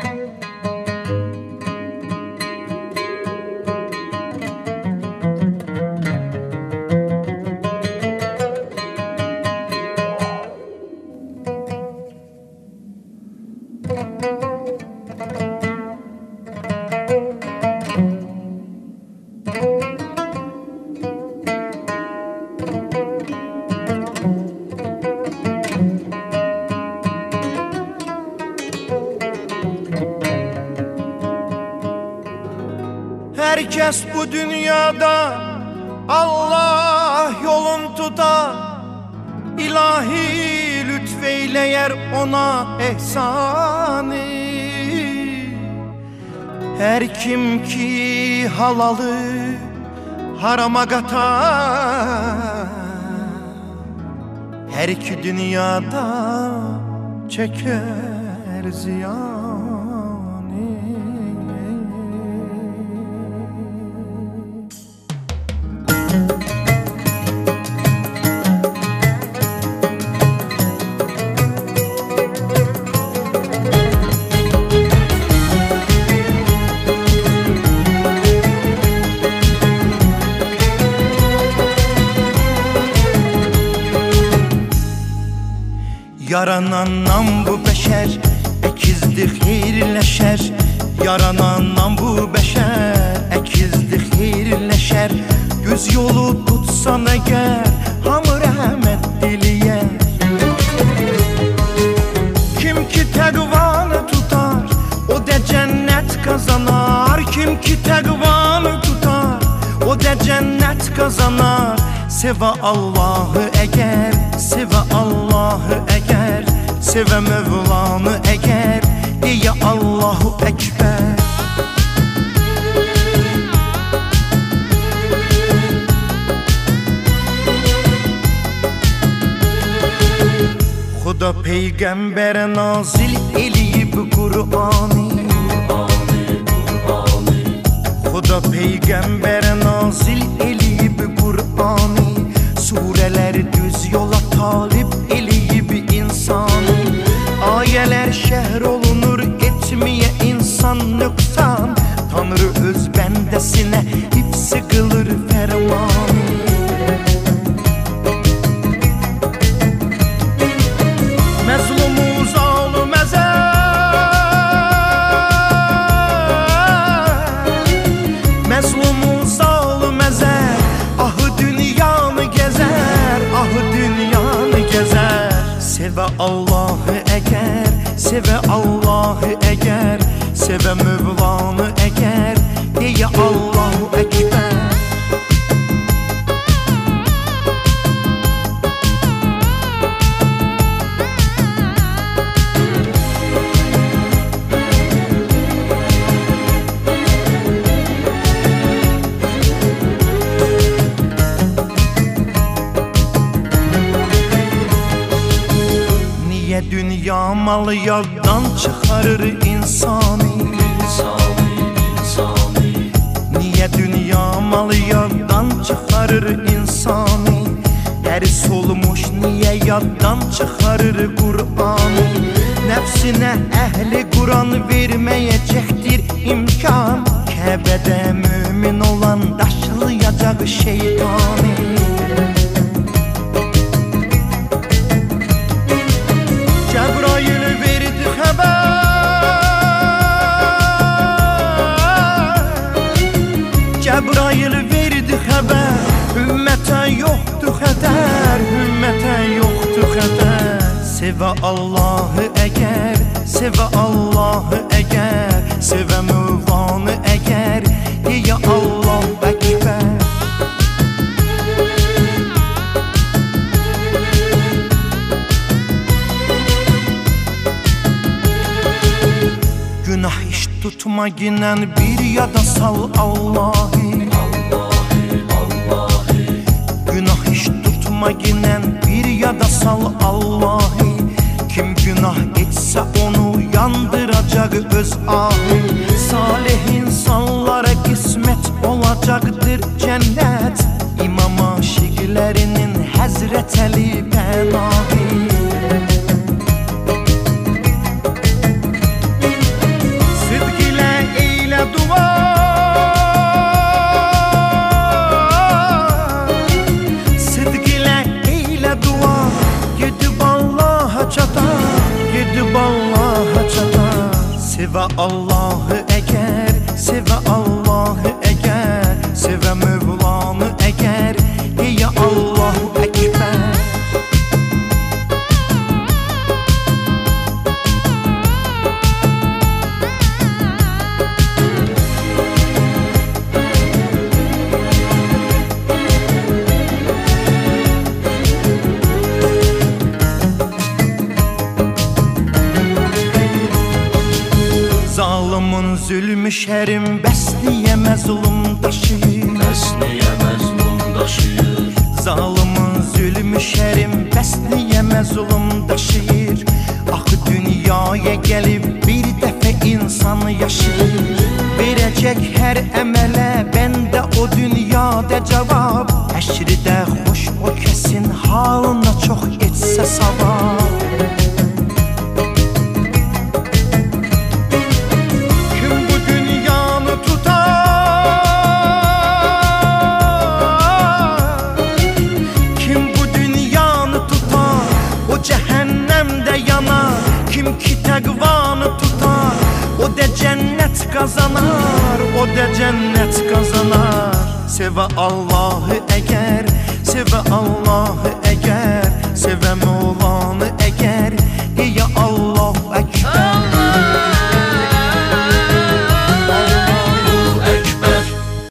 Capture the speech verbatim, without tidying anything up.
Herkes bu dünyada Allah yolun tutar, İlahi lütfeyleyer ona ehsanı. Her kim ki halalı harama katar, her iki dünyada çeker ziyan. Yaranandan bu beşer ekizdi hayırleşer, yaranandan bu beşer ekizdi hayırleşer. Yüz yolu tutsan eğer hamı rahmet diliyer. Kim ki tekvanı tutar o da cennet kazanar, kim ki tekvanı tutar o da cennet kazanar. Seve Allah'ı eğer, seve Allah'ı eğer, seve Mevlanı eğer, diye Allahu Ekber. Xuda peygamber nazil eliyib Kur'an'ı, Xuda peygamber nazil eliyib Kur'an'ı. Sureler düz yola talip eliyib insanı. Ayeler şehr olunur etmeye insan nöksan. Tanrı öz bendesine hepsi kılır fermanı. Mezlumu zalim ezer, mezlumu zalim ezer, ahı dünyanı gezer, ahı dünyanı gezer. Seve Allah'ı eğer, seve Allah'ı eğer, seve Mevlanı eğer, diye Allahu Ekber. Dünya malı yaddan çıkarır insanı. Niye dünya malı yaddan çıkarır insanı? Ders olmuş niye yaddan çıkarır Kur'an'ı? Nefsine ehli Kur'an vermeyecektir imkan. Kabe'de mümin olan taşlayacak şeytanı. Cebrail verdi haber, Cebrail verdi haber. Ümmete yoktu xəter, ümmete yoktu xəter. Seve Allah'ı eğer, seve Allah'ı eğer, seve Mevlanı eğer, diye Allahu Ekber. Günah iş tutma ginen bir yada sal Allah'ı. Günah iş tutma ginen bir yada sal Allah'ı. Kim günah etse onu yandıracak öz ahı. Salih insanlara kısmet olacaktır cennet. İmam aşıklarının Hazreti Ali Pənahı. gedib Allah'a çatar. Sevə Allahı əgər, sevə Allahı əgər, sevə Mövlanı əgər, deyə Allahu Əkbər. Zalımın zülmü şərim bəsniyə məzlum daşıyır, bəsniyə məzlum daşıyır. Zalımın zülmü şərim bəsniyə məzlum daşıyır. Axı dünyaya gəlib bir dəfə insan yaşayır. Verəcək hər əmələ bəndə o dünyada cavab. Həşridə xoş o kəsin halına çox etsə savab. Kim ki təqvanı tutar, o da cənnət qazanar, o da cənnət qazanar. Sevə Allahı əgər, sevə Allahı əgər, sevə Mövlanı əgər, deyə Allah